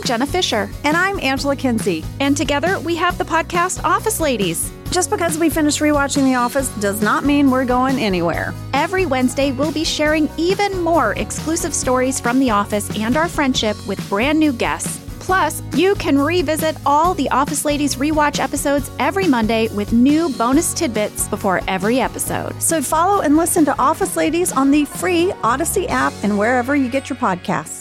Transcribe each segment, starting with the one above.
Jenna Fisher. And I'm Angela Kinsey. And together we have the podcast Office Ladies. Just because we finished rewatching The Office does not mean we're going anywhere. Every Wednesday, we'll be sharing even more exclusive stories from The Office and our friendship with brand new guests. Plus, you can revisit all the Office Ladies rewatch episodes every Monday with new bonus tidbits before every episode. So follow and listen to Office Ladies on the free Odyssey app and wherever you get your podcasts.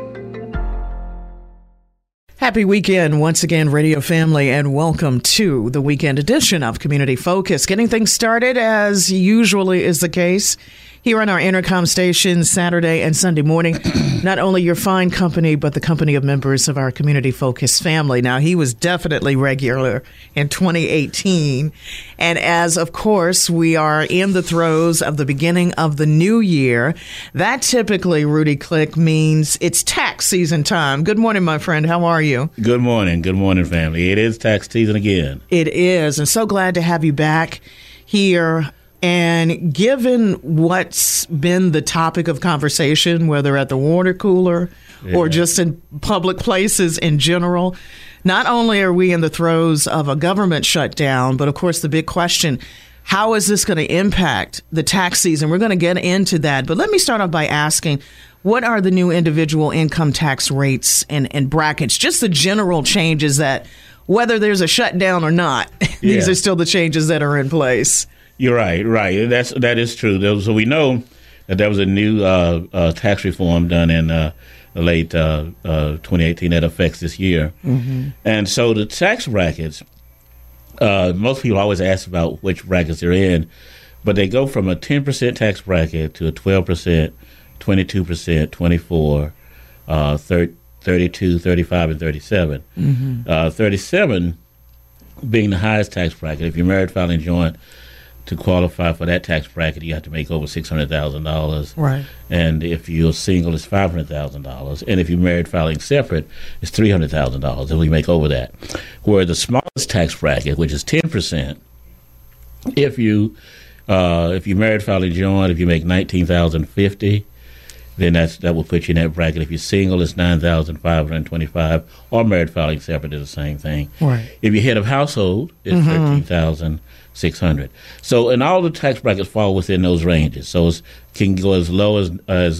Happy weekend once again, radio family, and welcome to the weekend edition of Community Focus. Getting things started as usually is the case here on our Intercom station Saturday and Sunday morning. Not only your fine company, but the company of members of our Community Focus family. Now, he was definitely regular in 2018. And as, of course, we are in the throes of the beginning of the new year, that typically, Rudy Click, means it's tax season time. Good morning, my friend. How are you? Good morning. Good morning, family. It is tax season again. It is. And so glad to have you back here. And given what's been the topic of conversation, whether at the water cooler or just in public places in general, not only are we in the throes of a government shutdown, but of course the big question, how is this going to impact the tax season? We're going to get into that. But let me start off by asking, what are the new individual income tax rates and brackets? Just the general changes that, whether there's a shutdown or not, these are still the changes that are in place. You're right. That is true. So we know that there was a new tax reform done in late 2018 that affects this year. Mm-hmm. And so the tax brackets, most people always ask about which brackets they're in, but they go from a 10% tax bracket to a 12%, 22%, 24, 32, 35, and 37. Mm-hmm. 37 being the highest tax bracket. If you're married, filing joint, to qualify for that tax bracket, you have to make over $600,000. Right. And if you're single, it's $500,000. And if you're married filing separate, it's $300,000 if we make over that. Where the smallest tax bracket, which is 10%, if you're married filing joint, if you make $19,050, then that will put you in that bracket. If you're single, it's $9,525, or married filing separate is the same thing. Right. If you're head of household, it's $13,600. So, and all the tax brackets fall within those ranges. So it can go as low as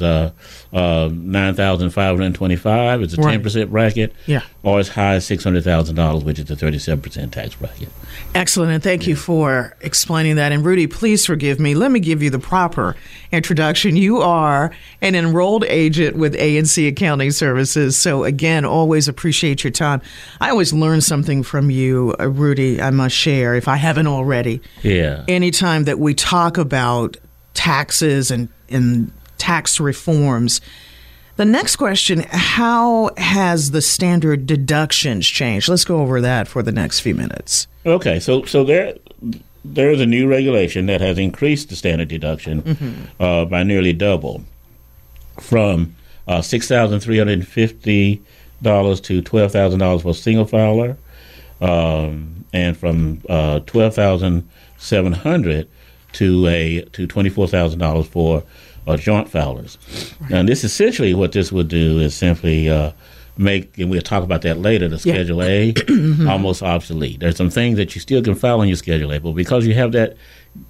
$9,525. It's a 10% bracket. Yeah. Or as high as $600,000, which is a 37% tax bracket. Excellent, and thank you for explaining that. And Rudy, please forgive me. Let me give you the proper introduction. You are an enrolled agent with A&C Accounting Services. So again, always appreciate your time. I always learn something from you, Rudy, I must share, if I haven't already. Yeah. Anytime that we talk about taxes and tax reforms, the next question, how has the standard deductions changed? Let's go over that for the next few minutes. Okay, so there's a new regulation that has increased the standard deduction by nearly double, from $6,350 to $12,000 for a single filer, and from $12,700 to $24,000 for joint filers. Right. Now, this essentially what this would do is simply make, and we'll talk about that later, the Schedule A almost obsolete. There's some things that you still can file on your Schedule A, but because you have that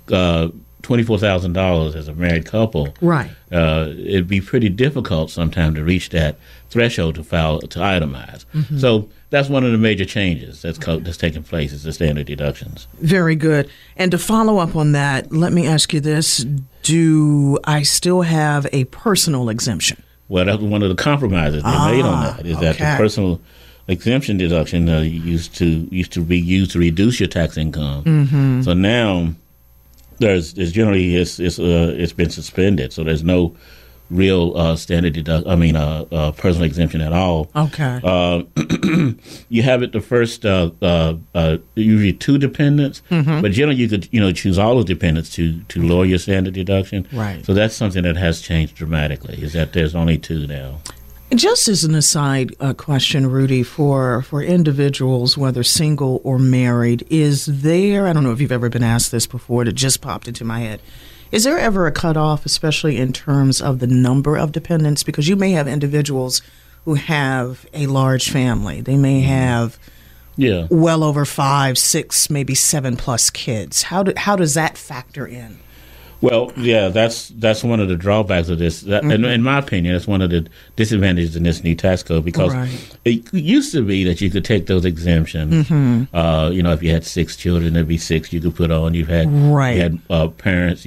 $24,000 as a married couple, right? It'd be pretty difficult sometimes to reach that threshold to file, to itemize. Mm-hmm. So that's one of the major changes that's taking place, is the standard deductions. Very good. And to follow up on that, let me ask you this. Do I still have a personal exemption? Well, that's one of the compromises they made on that, is that the personal exemption deduction used to be used to reduce your tax income. Mm-hmm. So now there's generally it's been suspended. So there's no real standard personal exemption at all. Okay. You have it the first usually two dependents, but generally you could choose all the dependents to lower your standard deduction. Right. So that's something that has changed dramatically. Is that there's only two now. Just as an aside question, Rudy, for individuals, whether single or married, is there, I don't know if you've ever been asked this before, it just popped into my head, is there ever a cutoff, especially in terms of the number of dependents? Because you may have individuals who have a large family. They may have well over 5, 6, maybe 7+ kids. How does that factor in? Well, yeah, that's one of the drawbacks of this. In my opinion, that's one of the disadvantages in this new tax code, because it used to be that you could take those exemptions. If you had 6 children, there'd be 6 you could put on. You had parents.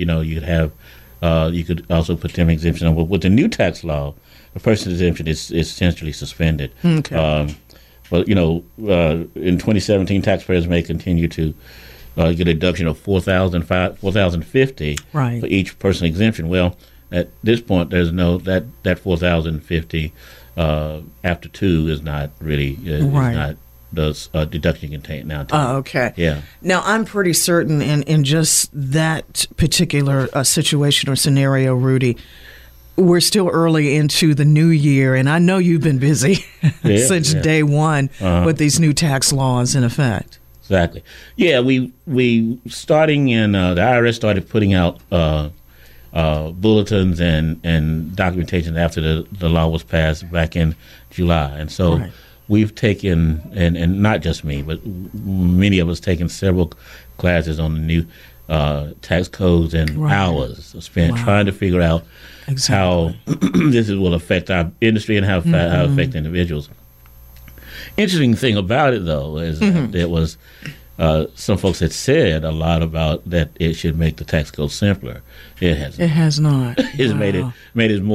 You could also put them exemption on. But with the new tax law, the person's exemption is essentially suspended. But in 2017, taxpayers may continue to get a deduction of $4,050 for each person exemption. Well, at this point, there's no that $4,050 after 2 is not really not the deduction you can take now. Oh, okay. Yeah. Now, I'm pretty certain in just that particular situation or scenario, Rudy, we're still early into the new year, and I know you've been busy since day one with these new tax laws in effect. Exactly. Yeah, we starting in the IRS started putting out bulletins and documentation after the law was passed back in July, and so we've taken and not just me, but many of us taken several classes on the new tax codes and hours spent trying to figure out how this will affect our industry and how it affect individuals. Interesting thing about it, though, is that there was some folks had said a lot about that it should make the tax code simpler. It hasn't. It has not. It's made it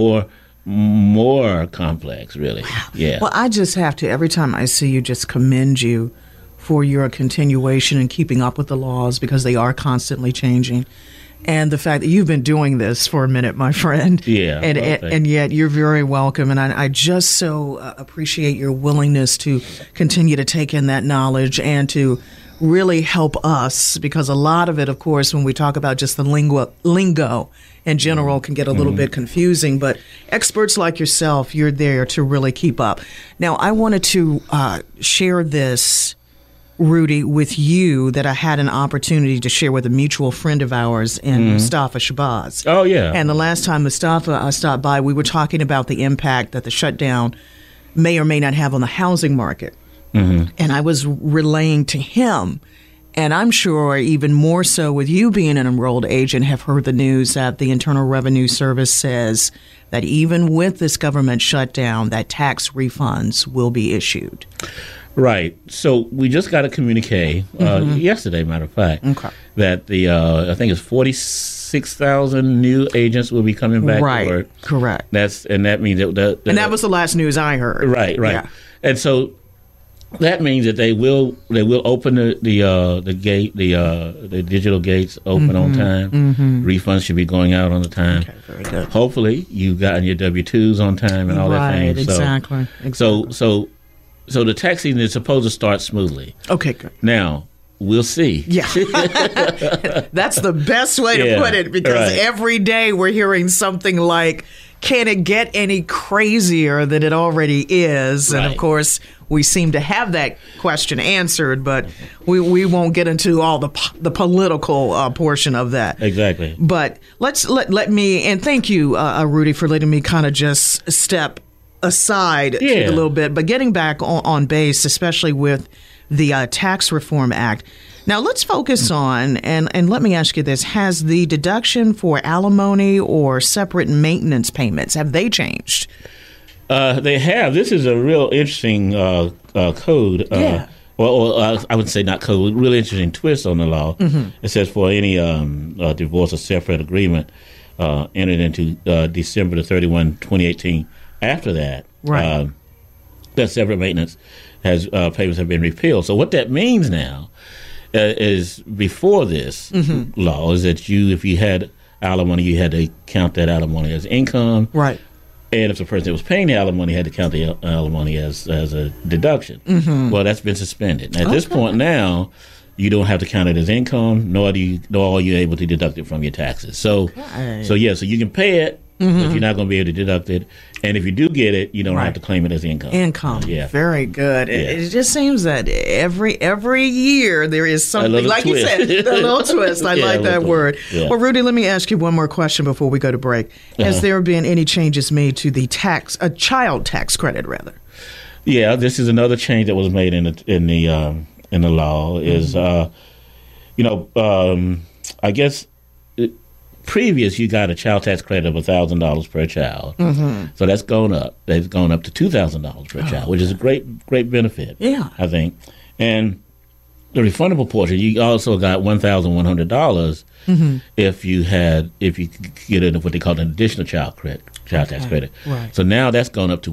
more complex, really. Wow. Yeah. Well, I just have to, every time I see you, just commend you for your continuation and keeping up with the laws, because they are constantly changing. And the fact that you've been doing this for a minute, my friend. Yeah. And yet you're very welcome. And I just so appreciate your willingness to continue to take in that knowledge and to really help us, because a lot of it, of course, when we talk about just the lingo in general, can get a little bit confusing. But experts like yourself, you're there to really keep up. Now, I wanted to share this, Rudy, with you, that I had an opportunity to share with a mutual friend of ours in Mustafa Shabazz. Oh, yeah. And the last time Mustafa stopped by, we were talking about the impact that the shutdown may or may not have on the housing market. And I was relaying to him, and I'm sure even more so with you being an enrolled agent, have heard the news that the Internal Revenue Service says that even with this government shutdown, that tax refunds will be issued. Right. So we just got a communique yesterday, matter of fact, that the I think it's 46,000 new agents will be coming back to work. Correct. That means that was the last news I heard. Right. Yeah. And so that means that they will open the digital gates open on time. Refunds should be going out on the time. Okay, very good. Hopefully you've gotten your W-2s on time and all that thing. Exactly. So the tax season is supposed to start smoothly. Okay, good. Now, we'll see. Yeah. That's the best way to put it, because every day we're hearing something like, can it get any crazier than it already is? And, of course, we seem to have that question answered, but we won't get into all the political portion of that. Exactly. But let me, and thank you, Rudy, for letting me kind of just step aside a little bit, but getting back on base, especially with the Tax Reform Act. Now, let's focus on, and let me ask you this, has the deduction for alimony or separate maintenance payments, have they changed? They have. This is a real interesting code. I would say not code, really interesting twist on the law. It says for any divorce or separate agreement entered into December 31, 2018, after that, that separate maintenance payments have been repealed. So what that means now is, before this law, is that if you had alimony, you had to count that alimony as income. Right. And if the person that was paying the alimony had to count the alimony as a deduction. Well, that's been suspended. At this point now, you don't have to count it as income, nor are you able to deduct it from your taxes. So you can pay it, If you're not going to be able to deduct it, and if you do get it, you don't have to claim it as income. Very good. It just seems that every year there is something, like you said, a little twist. I like that word. Yeah. Well, Rudy, let me ask you one more question before we go to break. Has there been any changes made to the child tax credit, rather? Yeah, this is another change that was made in the law. Is I guess. Previous, you got a child tax credit of $1,000 per child, so that's gone up. They've gone up to $2,000 per child, which is a great benefit. Yeah, I think. And the refundable portion, you also got $1,100 if you get in what they call an additional child tax credit. Right. So now that's gone up to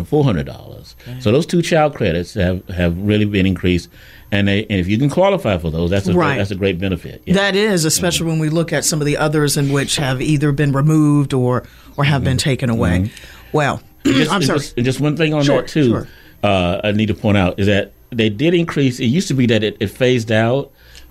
$1,400. Okay. So those two child credits have really been increased. And if you can qualify for those, that's a great benefit. Yeah. That is, especially when we look at some of the others in which have either been removed or have been taken away. Well, I'm sorry. Just one thing on that, too, I need to point out, is that they did increase. It used to be that it phased out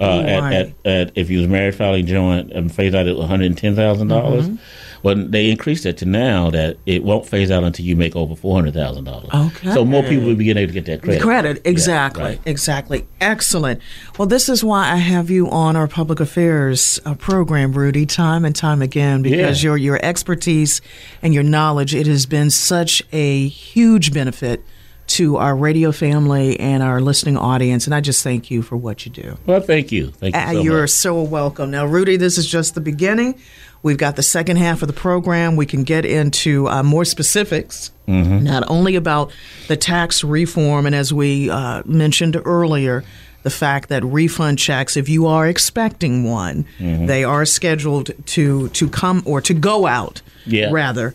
at if you was married filing joint, phased out at $110,000. Well, they increased it to now that it won't phase out until you make over $400,000. Okay. So more people will be able to get that credit. Exactly. Exactly. Excellent. Well, this is why I have you on our public affairs program, Rudy, time and time again, because your expertise and your knowledge, it has been such a huge benefit to our radio family and our listening audience, and I just thank you for what you do. Well, thank you. Thank you so much. You're so welcome. Now, Rudy, this is just the beginning. We've got the second half of the program. We can get into more specifics, not only about the tax reform, and as we mentioned earlier, the fact that refund checks, if you are expecting one, they are scheduled to come or to go out, rather.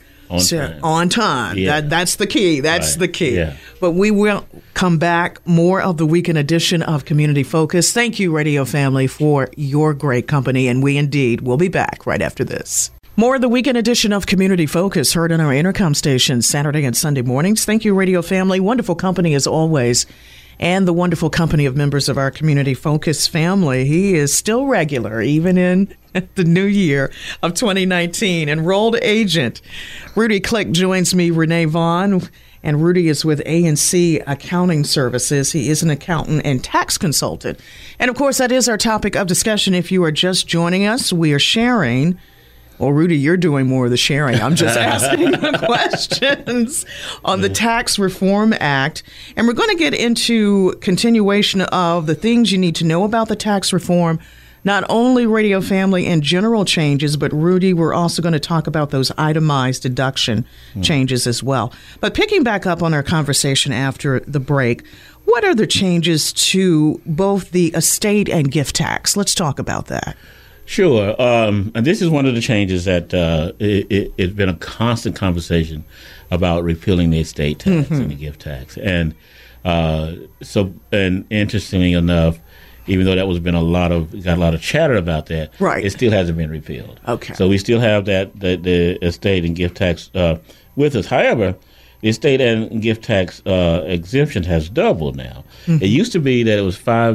On time. Yeah. That's the key. That's the key. Yeah. But we will come back. More of the weekend edition of Community Focus. Thank you, radio family, for your great company. And we indeed will be back right after this. More of the weekend edition of Community Focus heard on our intercom stations Saturday and Sunday mornings. Thank you, radio family. Wonderful company as always. And the wonderful company of members of our Community Focus family. He is still regular, even in the new year of 2019. Enrolled agent Rudy Click joins me, Renee Vaughn, and Rudy is with A&C Accounting Services. He is an accountant and tax consultant. And, of course, that is our topic of discussion. If you are just joining us, we are sharing. Well, Rudy, you're doing more of the sharing. I'm just asking the questions on the Tax Reform Act. And we're going to get into continuation of the things you need to know about the tax reform, not only radio family and general changes, but Rudy, we're also going to talk about those itemized deduction changes as well. But picking back up on our conversation after the break, what are the changes to both the estate and gift tax? Let's talk about that. Sure. And this is one of the changes that it's been a constant conversation about repealing the estate tax and the gift tax. And and interestingly enough, even though got a lot of chatter about that, it still hasn't been repealed. Okay. So we still have the estate and gift tax with us. However, the estate and gift tax exemption has doubled now. It used to be that it was $5.4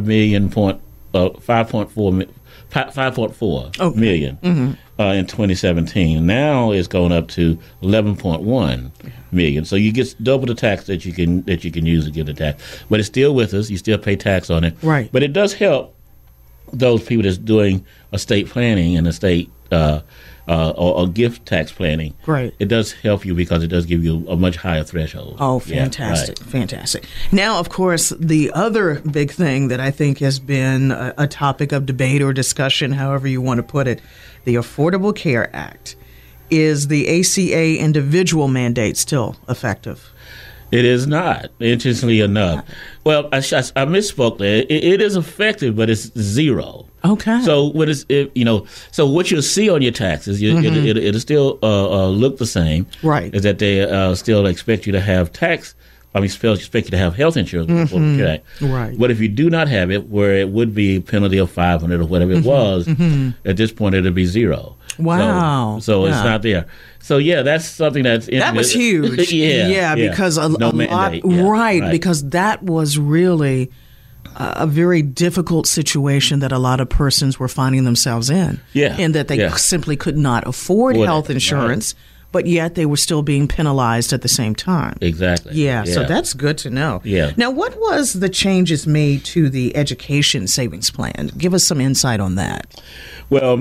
million in 2017. Now it's going up to 11.1 million. So you get double the tax that you can use to get the tax. But it's still with us. You still pay tax on it. Right. But it does help those people that's doing estate planning and estate or gift tax planning. Right. It does help you because it does give you a much higher threshold. Oh, fantastic. Fantastic. Now, of course, the other big thing that I think has been a topic of debate or discussion, however you want to put it, the Affordable Care Act. Is the ACA individual mandate still effective? It is not, interestingly enough. Well, I misspoke there. It is effective, but it's zero. Okay. So so what you'll see on your taxes, it'll still look the same. Right. Is that they still expect you to have expect you to have health insurance. Right. But if you do not have it, where it would be a penalty of $500 or whatever it was, at this point it'll be zero. Wow. So it's not there. So that's something that was huge. Because a lot, because that was really a very difficult situation that a lot of persons were finding themselves in. Yeah. In that they simply could not afford health insurance. Right. but yet they were still being penalized at the same time. Exactly. Yeah, so that's good to know. Yeah. Now, what was the changes made to the education savings plan? Give us some insight on that. Well,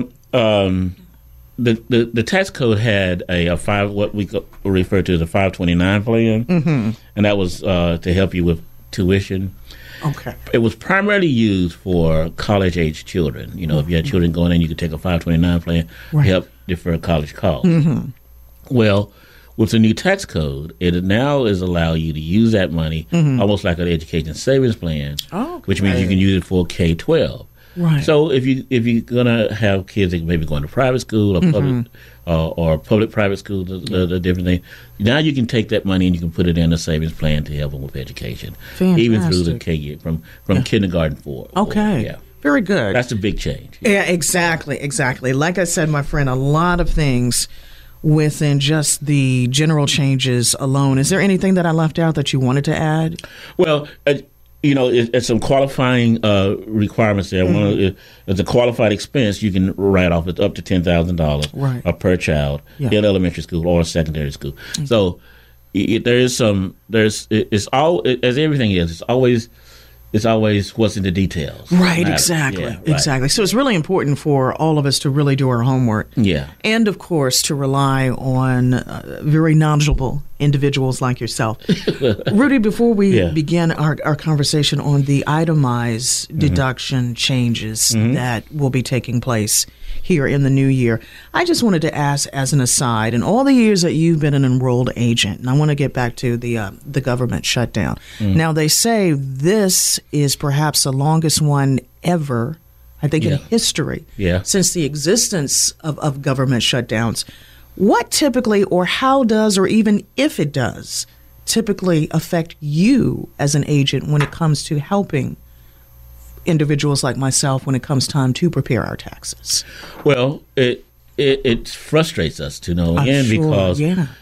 the tax code had what we refer to as a 529 plan, and that was to help you with tuition. Okay. It was primarily used for college-age children. You know, if you had children going in, you could take a 529 plan to help defer college costs. Well, with the new tax code, it now is allow you to use that money almost like an education savings plan, which means you can use it for K-12. Right. So if you're gonna have kids that maybe going to private school or public private school, the different thing, now you can take that money and you can put it in a savings plan to help them with education, even through the K year from kindergarten forward. Okay. Yeah. Very good. That's a big change. Yeah, exactly. Like I said, my friend, a lot of things within just the general changes alone. Is there anything that I left out that you wanted to add? Well, it's some qualifying requirements there. As a qualified expense, you can write off up to $10,000 per child in elementary school or secondary school. So it's all as everything is. It's always what's in the details. Right, exactly. Yeah, right. Exactly. So it's really important for all of us to really do our homework. Yeah. And, of course, to rely on very knowledgeable individuals like yourself. Rudy, before we begin our conversation on the itemized deduction changes that will be taking place here in the new year, I just wanted to ask as an aside, in all the years that you've been an enrolled agent, and I want to get back to the government shutdown. Now, they say this is perhaps the longest one ever, I think, in history, since the existence of government shutdowns. What typically, or how does, or even if it does, typically affect you as an agent when it comes to helping individuals like myself when it comes time to prepare our taxes? Well, it frustrates us to no end because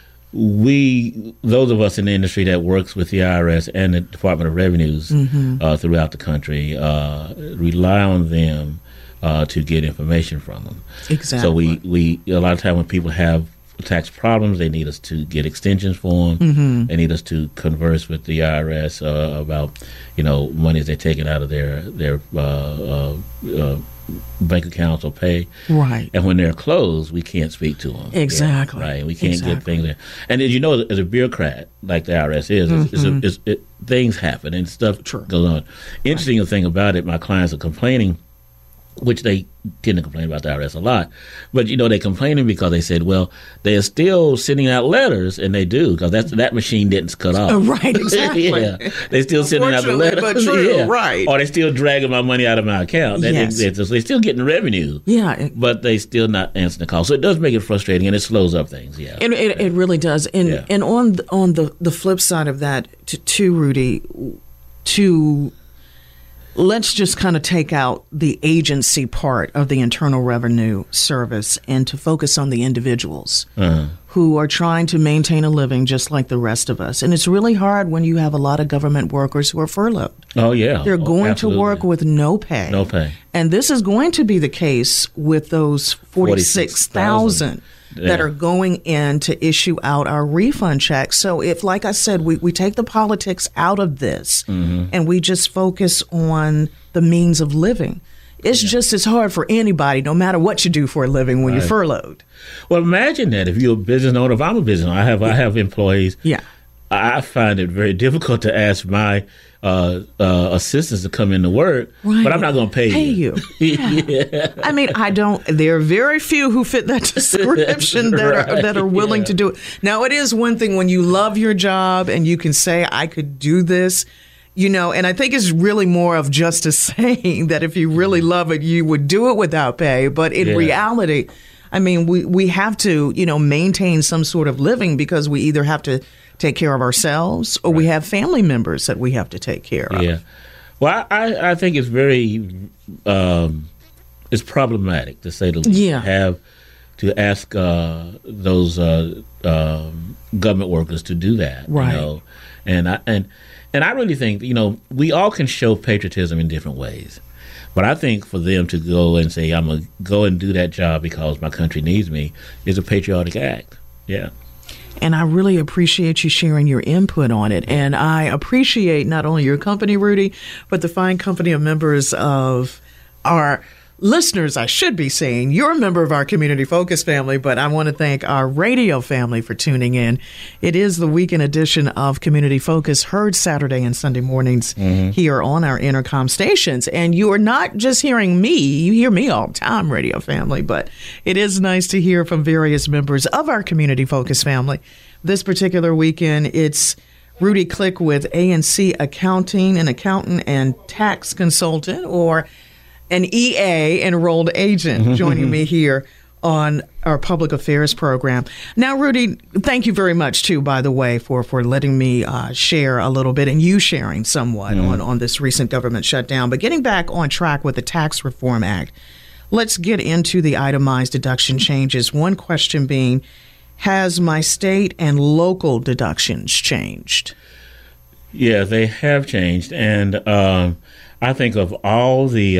those of us in the industry that works with the IRS and the Department of Revenues throughout the country rely on them to get information from them. Exactly. So we a lot of time when people have tax problems, they need us to get extensions for them. They need us to converse with the IRS about monies they're taking out of their bank accounts or pay. Right. And when they're closed, we can't speak to them. Exactly. Yeah, right. We can't get things there. And as you know, as a bureaucrat like the IRS is, things happen and stuff goes on. Interesting thing about it, my clients are complaining, which they tend to complain about the IRS a lot. But, they're complaining because they said, well, they're still sending out letters, and they do, because that machine didn't cut off. Right, exactly. They're still sending out the letters. But true, right. Or they're still dragging my money out of my account. They're still getting revenue. Yeah. But they still not answering the call. So it does make it frustrating, and it slows up things, It really does. And on the flip side of that, too, Rudy, let's just kind of take out the agency part of the Internal Revenue Service and to focus on the individuals who are trying to maintain a living just like the rest of us. And it's really hard when you have a lot of government workers who are furloughed. Oh, yeah. They're going to work with no pay. No pay. And this is going to be the case with those 46,000 that are going in to issue out our refund checks. So if, like I said, we take the politics out of this and we just focus on the means of living, it's just as hard for anybody, no matter what you do for a living, when you're furloughed. Well, imagine that if you're a business owner. If I'm a business owner, I have employees. Yeah. I find it very difficult to ask my assistants to come into work, but I'm not going to pay you. I mean, there are very few who fit that description that are willing to do it. Now, it is one thing when you love your job and you can say, I could do this, and I think it's really more of just a saying that if you really love it, you would do it without pay. But in reality, I mean, we have to, maintain some sort of living because we either have to take care of ourselves or we have family members that we have to take care of. Yeah. Well, I think it's very, it's problematic to say the least. Have to ask those government workers to do that. Right. And I really think, we all can show patriotism in different ways. But I think for them to go and say, I'm going to go and do that job because my country needs me is a patriotic act. Yeah. And I really appreciate you sharing your input on it. And I appreciate not only your company, Rudy, but the fine company of members of our listeners, I should be saying. You're a member of our Community Focus family, but I want to thank our radio family for tuning in. It is the weekend edition of Community Focus, heard Saturday and Sunday mornings here on our Intercom stations. And you are not just hearing me. You hear me all the time, radio family, but it is nice to hear from various members of our Community Focus family. This particular weekend, it's Rudy Click with A&C Accounting, an accountant and tax consultant, or an EA, enrolled agent, joining me here on our public affairs program. Now, Rudy, thank you very much, too, by the way, for letting me share a little bit and you sharing somewhat on this recent government shutdown. But getting back on track with the Tax Reform Act, let's get into the itemized deduction changes. One question being, has my state and local deductions changed? Yeah, they have changed. And I think of all the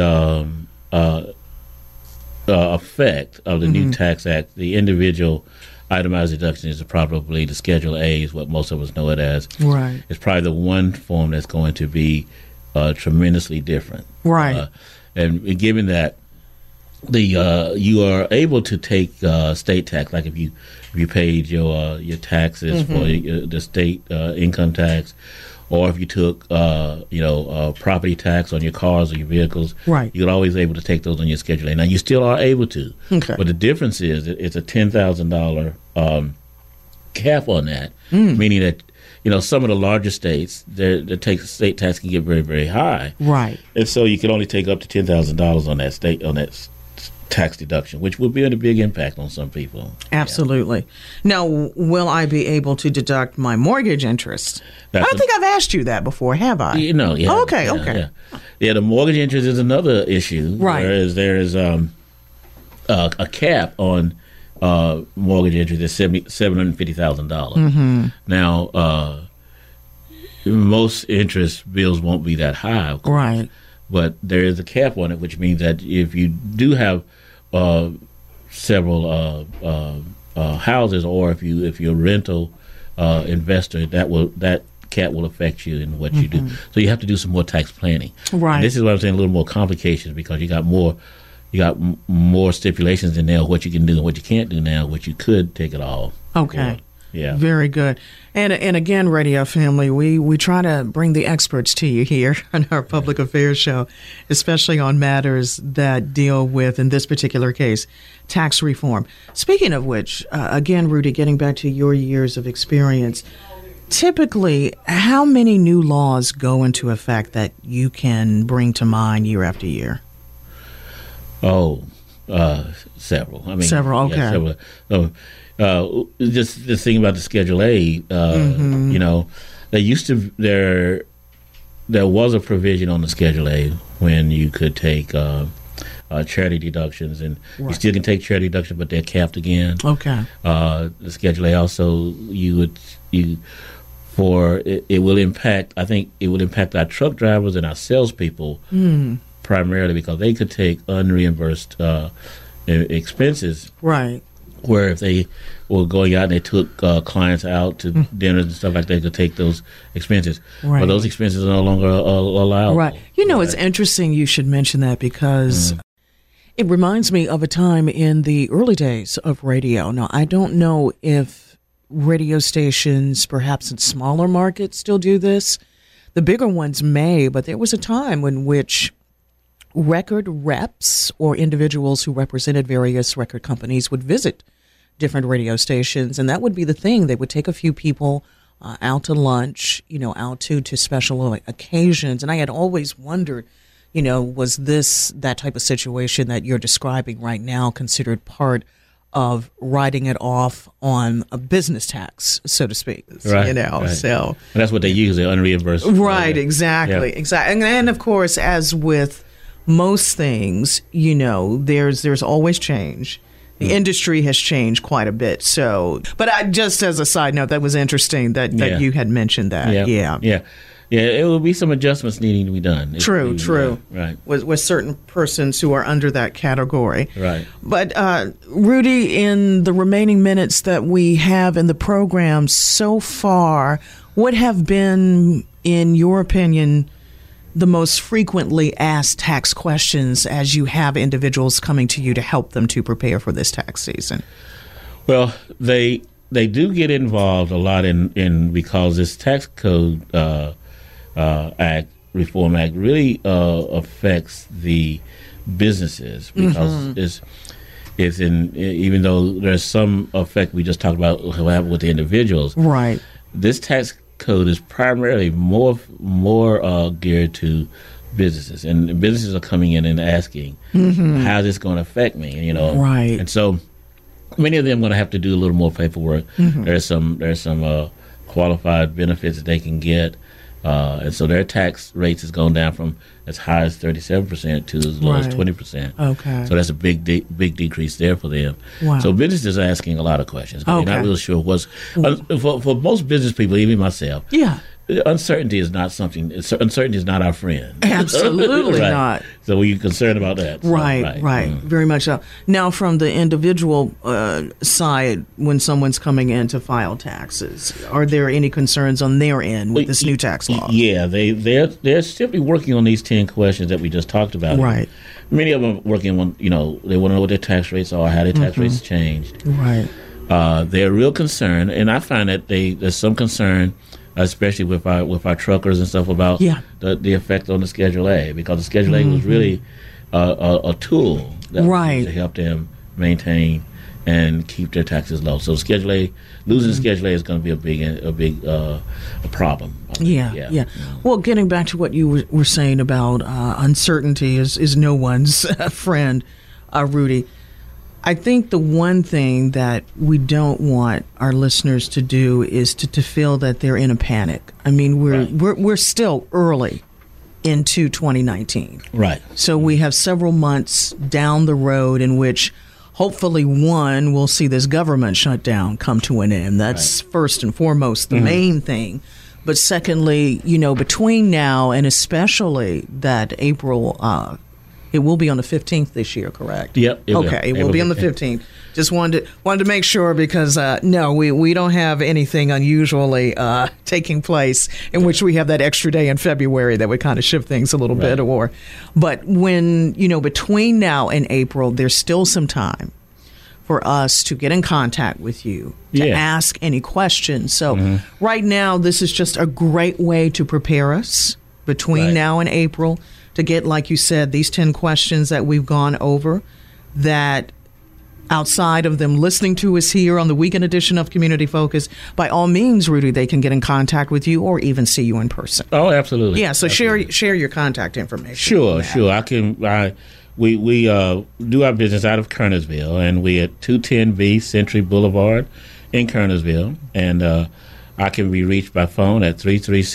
effect of the new tax act, the individual itemized deduction is probably the Schedule A, is what most of us know it as. Right. It's probably the one form that's going to be tremendously different. Right. And given that you are able to take state tax, like if you paid your taxes for the state income tax, or if you took, property tax on your cars or your vehicles, right, you're always able to take those on your Schedule A. Now, you still are able to, but the difference is it's a $10,000 cap on that, meaning that some of the larger states, the state tax can get very, very high, right, and so you can only take up to $10,000 on that tax deduction, which would be a big impact on some people. Absolutely. Yeah. Now, will I be able to deduct my mortgage interest? I don't think I've asked you that before, have I? Yeah. Oh, okay. Yeah, the mortgage interest is another issue. Right. Whereas there is a cap on mortgage interest at $750,000. Now, most interest bills won't be that high, of course. Right. But there is a cap on it, which means that if you do have several houses, or if you're a rental investor, that cap will affect you in what you do. So you have to do some more tax planning. Right. And this is what I'm saying, a little more complications, because you got more stipulations in there, what you can do and what you can't do now, what you could take it all. Okay. Yeah. Very good. And again, radio family, we try to bring the experts to you here on our public affairs show, especially on matters that deal with, in this particular case, tax reform. Speaking of which, again, Rudy, getting back to your years of experience, typically, how many new laws go into effect that you can bring to mind year after year? Oh, several. Several, okay. Yeah, several. Just thinking about the Schedule A, there was a provision on the Schedule A when you could take charity deductions, and you still can take charity deductions, but they're capped again. Okay. The Schedule A also, it will impact. I think it would impact our truck drivers and our salespeople primarily, because they could take unreimbursed expenses. Right. Where if they were going out and they took clients out to dinners and stuff like that, they could take those expenses. Right. But those expenses are no longer allowed. Right. It's interesting you should mention that, because it reminds me of a time in the early days of radio. Now, I don't know if radio stations, perhaps in smaller markets, still do this. The bigger ones may, but there was a time in which record reps or individuals who represented various record companies would visit different radio stations, and that would be the thing. They would take a few people out to lunch, out to special occasions. And I had always wondered, was this that type of situation that you're describing right now considered part of writing it off on a business tax, so to speak? Right, So and that's what they use, the unreimbursed. Right, exactly. And of course, as with most things, there's always change. The industry has changed quite a bit. So, but just as a side note, that was interesting that you had mentioned that. Yeah. Yeah, it will be some adjustments needing to be done. True. Right. With certain persons who are under that category. Right. But, Rudy, in the remaining minutes that we have in the program so far, what have been, in your opinion, the most frequently asked tax questions as you have individuals coming to you to help them to prepare for this tax season? Well, they do get involved a lot in because this tax code reform act really affects the businesses, because it's in, even though there's some effect we just talked about what happened with the individuals. Right. This tax code is primarily more geared to businesses, and businesses are coming in and asking, how is this going to affect me? Right. And so many of them are going to have to do a little more paperwork. There's some qualified benefits that they can get, and so their tax rates has gone down from as high as 37% to as low as 20%. Okay. So that's a big decrease there for them. Wow. So businesses are asking a lot of questions. They're not really sure what's for most business people, even myself. Yeah. Uncertainty is not something. Uncertainty is not our friend. Absolutely right. not. So we're concerned about that. So, right. Very much so. Now, from the individual side, when someone's coming in to file taxes, are there any concerns on their end with this new tax law? Yeah, they're simply working on these 10 questions that we just talked about. Right. Many of them are working on, they want to know what their tax rates are, how their tax rates changed. Right. They're real concerned, and I find that there's some concern, especially with our truckers and stuff, about the effect on the Schedule A, because the Schedule A was really a tool that was to help them maintain and keep their taxes low. So Schedule A, losing the Schedule A is going to be a big problem. Yeah. Well, getting back to what you were saying about uncertainty is no one's friend, Rudy. I think the one thing that we don't want our listeners to do is to feel that they're in a panic. I mean, we're still early into 2019. Right. So we have several months down the road in which hopefully, one, we'll see this government shutdown come to an end. That's first and foremost the main thing. But secondly, between now and especially that April, it will be on the 15th this year, correct? Yep. It will be on the 15th. Just wanted to make sure, because no, we don't have anything unusually taking place in which we have that extra day in February that would kind of shift things a little bit. But when, between now and April, there's still some time for us to get in contact with you, to ask any questions. So right now, this is just a great way to prepare us between now and April to get, like you said, these 10 questions that we've gone over, that outside of them listening to us here on the weekend edition of Community Focus, by all means, Rudy, they can get in contact with you or even see you in person. Oh, absolutely. Yeah, so absolutely. share your contact information. Sure. I can. We do our business out of Kernersville, and we at 210B Century Boulevard in Kernersville, and I can be reached by phone at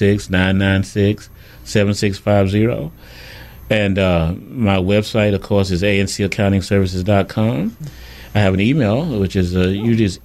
336-996-7650. And my website, of course, is ancaccountingservices.com. I have an email, which is usually is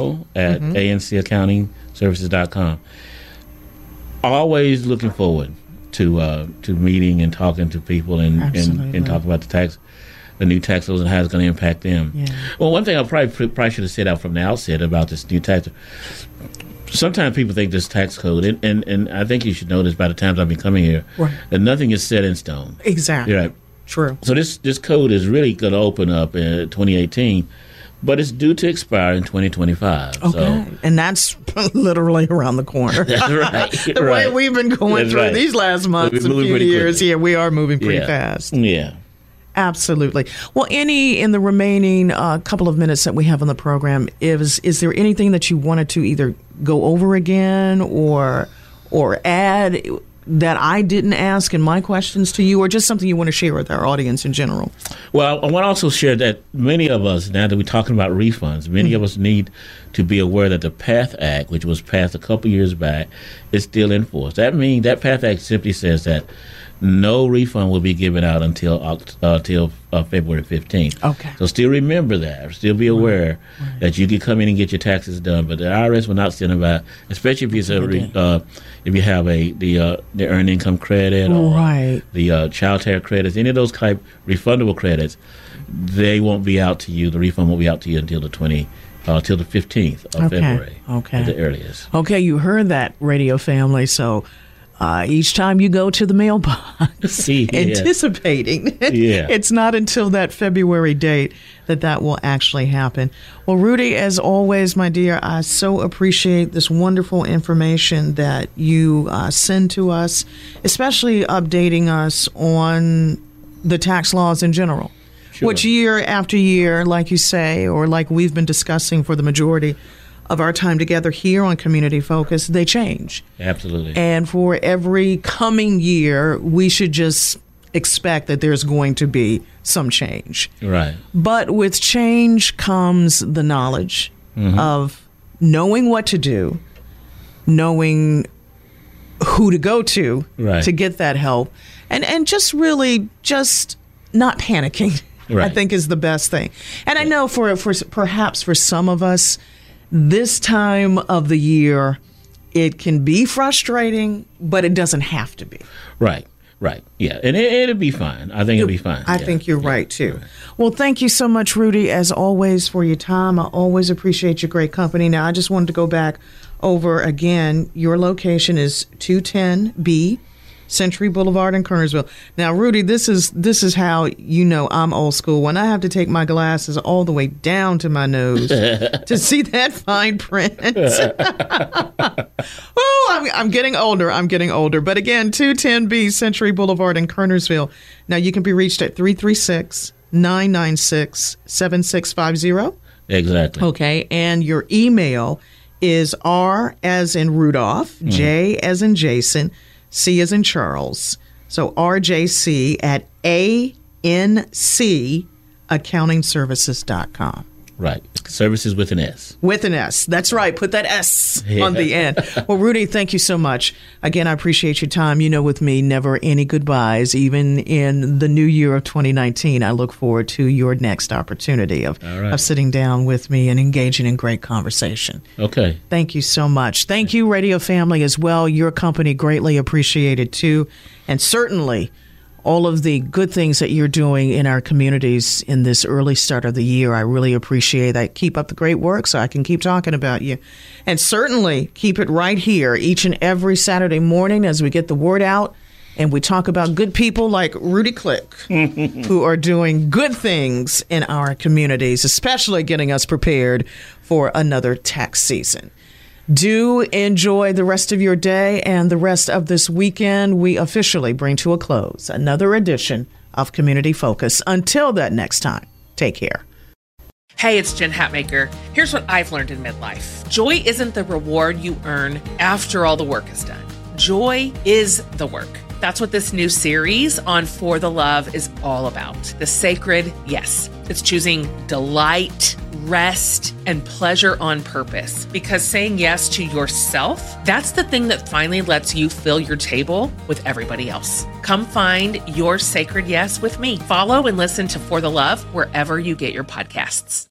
info@ancaccountingservices.com. Always looking forward to meeting and talking to people and talking about the new tax laws and how it's going to impact them. Yeah. Well, one thing I probably should have said out from the outset about this new tax. Sometimes people think this tax code, and I think you should know this by the time I've been coming here, that nothing is set in stone. Exactly. Right. True. So this code is really going to open up in 2018, but it's due to expire in 2025. Okay. So. And that's literally around the corner. That's right. The way we've been going through these last months and few years, quickly. we are moving pretty fast. Yeah. Absolutely. Well, in the remaining couple of minutes that we have on the program, is there anything that you wanted to either go over again or add that I didn't ask in my questions to you, or just something you want to share with our audience in general? Well, I want to also share that many of us, now that we're talking about refunds, many of us need to be aware that the PATH Act, which was passed a couple years back, is still in force. That means that PATH Act simply says that no refund will be given out until February 15th. Okay. So still remember that. Still be aware that you can come in and get your taxes done, but the IRS will not send them out, especially if you have the earned income credit or the child tax credits, any of those type refundable credits. They won't be out to you. The refund won't be out to you until the 15th of February. Okay. At the earliest. Okay, you heard that, radio family. So each time you go to the mailbox, anticipating, it's not until that February date that will actually happen. Well, Rudy, as always, my dear, I so appreciate this wonderful information that you send to us, especially updating us on the tax laws in general. Sure. Which year after year, like you say, or like we've been discussing for the majority of our time together here on Community Focus, they change. Absolutely. And for every coming year, we should just expect that there's going to be some change. Right. But with change comes the knowledge of knowing what to do, knowing who to go to get that help, and just really just not panicking, I think is the best thing. And I know for perhaps for some of us, this time of the year, it can be frustrating, but it doesn't have to be. Right. Yeah. And it'll be fine. I think it'll be fine. I think you're right, too. Right. Well, thank you so much, Rudy, as always, for your time. I always appreciate your great company. Now, I just wanted to go back over again. Your location is 210B Century Boulevard in Kernersville. Now, Rudy, this is how you know I'm old school. When I have to take my glasses all the way down to my nose to see that fine print. Oh, I'm getting older. But again, 210B Century Boulevard in Kernersville. Now, you can be reached at 336-996-7650. Exactly. Okay, and your email is R as in Rudolph, J as in Jason, C as in Charles. So RJC at ANCaccountingservices.com. Right. Services with an S. With an S. That's right. Put that S on the end. Well, Rudy, thank you so much. Again, I appreciate your time. You know, with me, never any goodbyes. Even in the new year of 2019, I look forward to your next opportunity of sitting down with me and engaging in great conversation. Okay. Thank you so much. Thank you, radio family, as well. Your company greatly appreciated, too. And certainly all of the good things that you're doing in our communities in this early start of the year. I really appreciate that. Keep up the great work so I can keep talking about you. And certainly keep it right here each and every Saturday morning as we get the word out and we talk about good people like Rudy Click who are doing good things in our communities, especially getting us prepared for another tax season. Do enjoy the rest of your day and the rest of this weekend. We officially bring to a close another edition of Community Focus. Until that next time, take care. Hey, it's Jen Hatmaker. Here's what I've learned in midlife. Joy isn't the reward you earn after all the work is done. Joy is the work. That's what this new series on For the Love is all about. The sacred yes. It's choosing delight, rest, and pleasure on purpose. Because saying yes to yourself, that's the thing that finally lets you fill your table with everybody else. Come find your sacred yes with me. Follow and listen to For the Love wherever you get your podcasts.